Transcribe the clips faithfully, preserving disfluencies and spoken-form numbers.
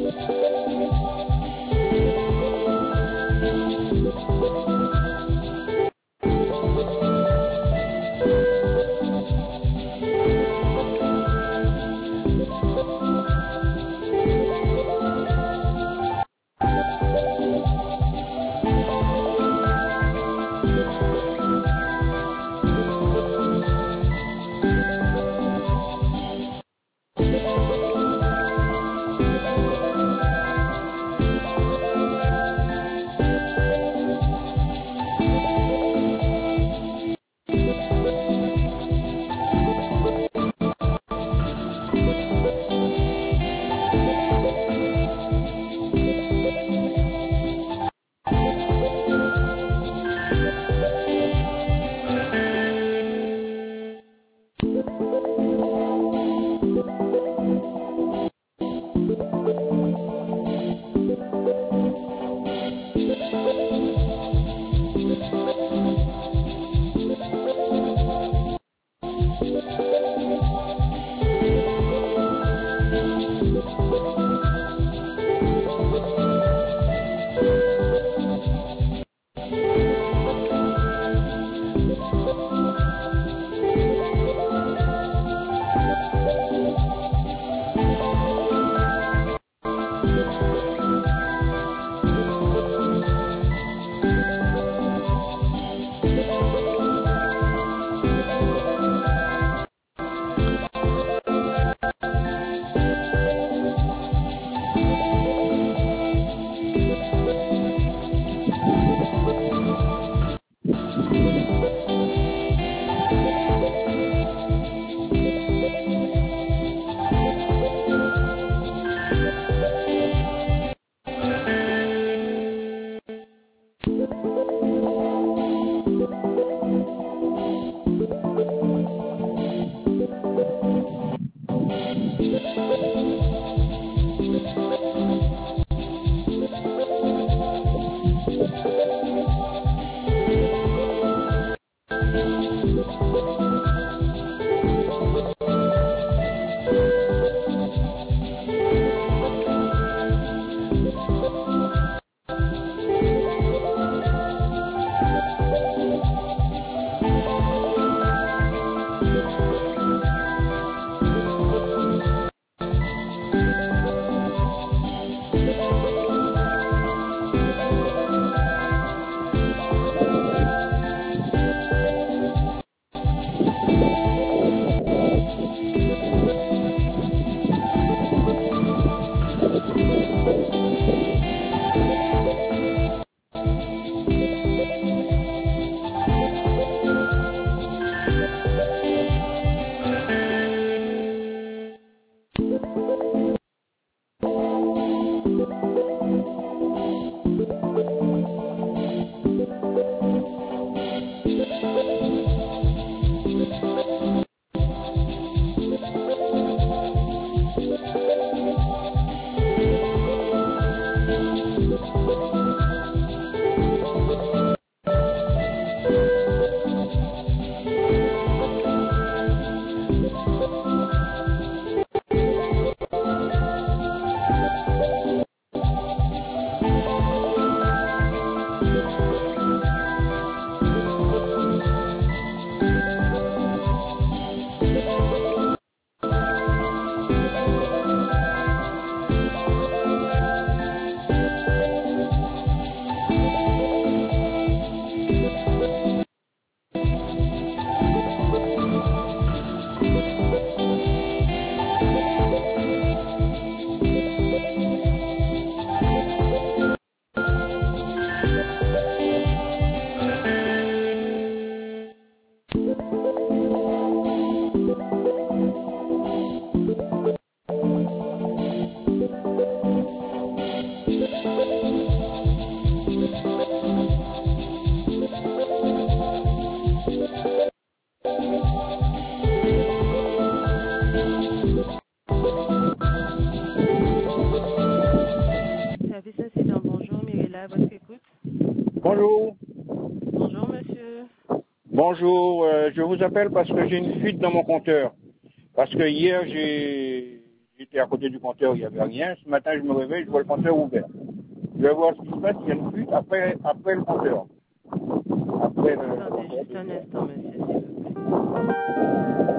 Service incident, bonjour, Mirella, à votre écoute. Bonjour. Bonjour, monsieur. Bonjour, euh, je vous appelle parce que j'ai une fuite dans mon compteur. Parce que hier, j'ai j'ai j'étais à côté du compteur, il n'y avait rien. Ce matin, je me réveille, je vois le compteur ouvert. Je vais voir ce qui se passe, il y a une fuite après, après le compteur. Après le, Attendez le juste un instant, monsieur, s'il vous plaît.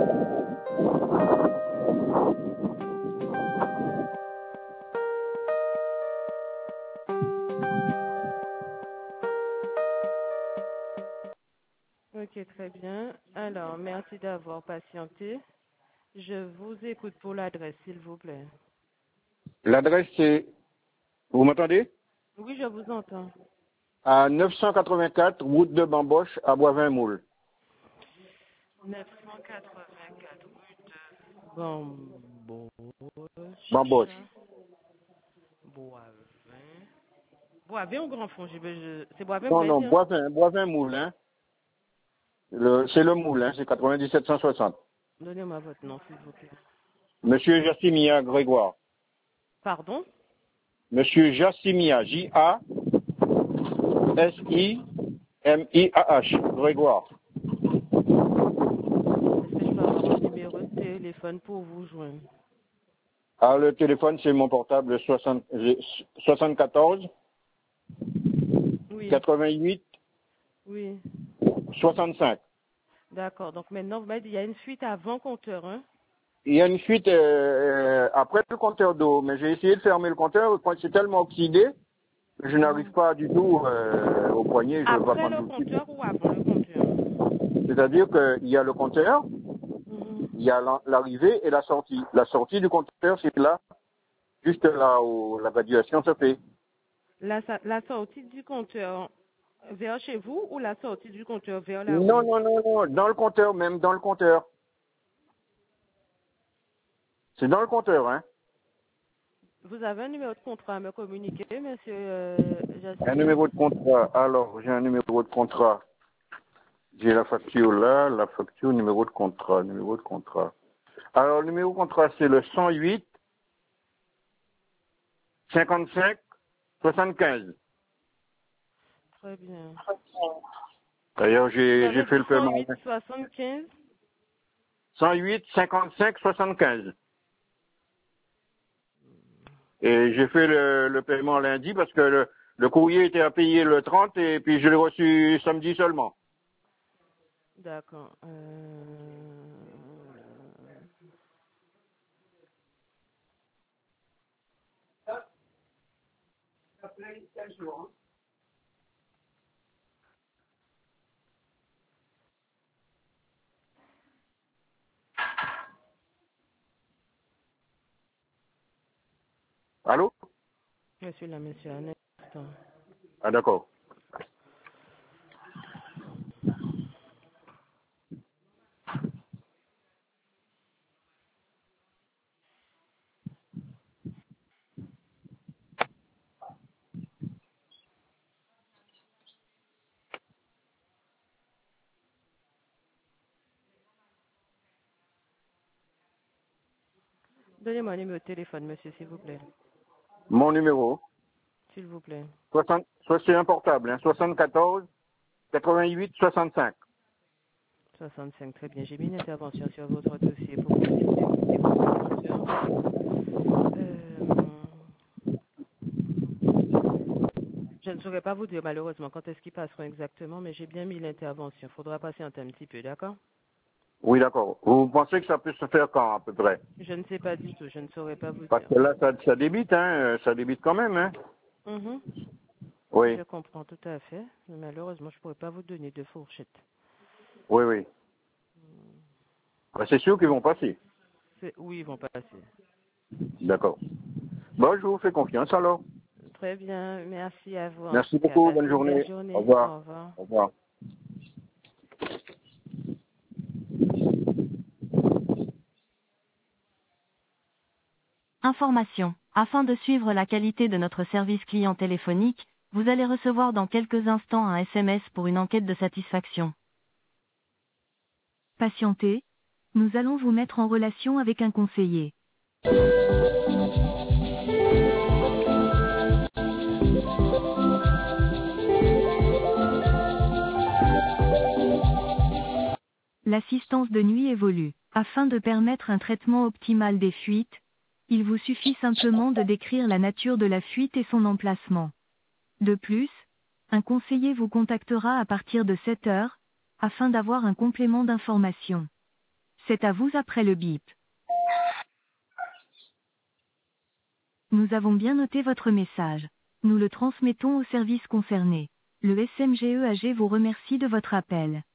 Ok, très bien. Alors, merci d'avoir patienté. Je vous écoute pour l'adresse, s'il vous plaît. L'adresse, c'est, vous m'entendez? Oui, je vous entends. À neuf cent quatre-vingt-quatre, route de Bamboche, à Boivin-Moule. neuf cent quatre-vingt-quatre rue de Bamboche, Bamboche. Boivin. Boivin ou Grand Fond? Je, je, c'est Boivin, vous Non, m'avez non, dit, hein? Boivin, Boivin-Moule, hein. Le, c'est le Moule, hein, c'est quatre-vingt-dix-sept cent soixante. Donnez-moi votre nom, s'il vous plaît. Monsieur Jassimia Grégoire. Pardon? Monsieur Jassimia, J A S I M I A H, Grégoire. Est-ce que je peux avoir un numéro de téléphone pour vous joindre? Ah, le téléphone, c'est mon portable soixante, soixante-quatorze, Oui, quatre-vingt-huit, oui. soixante-cinq. D'accord. Donc maintenant, vous m'avez dit qu'il y a une fuite avant compteur, hein? Il y a une fuite euh, après le compteur d'eau, mais j'ai essayé de fermer le compteur, quand c'est tellement oxydé, je n'arrive Mhm. pas du tout euh, au poignet, je ne veux pas Après prendre le tout de suite. compteur ou avant le compteur? C'est-à-dire qu'il y a le compteur, Mhm. il y a la- l'arrivée et la sortie. La sortie du compteur, c'est là, juste là où la graduation se fait. La, sa- la sortie du compteur vers chez vous ou la sortie du compteur vers la Non, rue? non, non, non, dans le compteur même, dans le compteur. C'est dans le compteur, hein. Vous avez un numéro de contrat à me communiquer, monsieur euh, Un Jassimia? numéro de contrat. Alors, j'ai un numéro de contrat. J'ai la facture là, la facture, numéro de contrat, numéro de contrat. Alors, le numéro de contrat, c'est le cent huit, cinquante-cinq, soixante-quinze. Très bien. D'ailleurs, Vous j'ai, j'ai avez fait dit le paiement. cent huit soixante-quinze? cent huit, cinquante-cinq, soixante-quinze. Et j'ai fait le, le paiement lundi parce que le, le courrier était à payer le trente et puis je l'ai reçu samedi seulement. D'accord. Euh... Allô? Monsieur là, monsieur, un instant. Ah, d'accord. Donnez-moi un numéro de téléphone, monsieur, s'il vous plaît. Mon numéro, S'il vous plaît. soixante, soit c'est un portable, hein, soixante-quatorze, quatre-vingt-huit, soixante-cinq. soixante-cinq, très bien. J'ai mis une intervention sur votre dossier pour que vous démonter votre compteur. Euh, je ne saurais pas vous dire malheureusement quand est-ce qu'ils passeront exactement, mais j'ai bien mis l'intervention. Il faudra patienter un petit peu, d'accord? Oui, d'accord. Vous pensez que ça peut se faire quand, à peu près? Je ne sais pas du tout, je ne saurais pas vous Parce dire. que là, ça, ça débite, hein, euh, ça débite quand même, hein. Mhm. Oui, Je comprends tout à fait, mais malheureusement, je ne pourrais pas vous donner de fourchette. oui, oui. Ben, c'est sûr qu'ils vont passer. C'est- Oui, ils vont passer. D'accord. Bon, je vous fais confiance alors. Très bien, merci à vous en Merci tout cas. beaucoup, bonne Passez une belle journée. Au journée. revoir. Au revoir. Au revoir. Information. Afin de suivre la qualité de notre service client téléphonique, vous allez recevoir dans quelques instants un S M S pour une enquête de satisfaction. Patientez. Nous allons vous mettre en relation avec un conseiller. L'assistance de nuit évolue. Afin de permettre un traitement optimal des fuites, Il vous suffit simplement de décrire la nature de la fuite et son emplacement. De plus, un conseiller vous contactera à partir de sept heures, afin d'avoir un complément d'information. C'est à vous après le bip. Nous avons bien noté votre message. Nous le transmettons au service concerné. Le S M G E A G vous remercie de votre appel.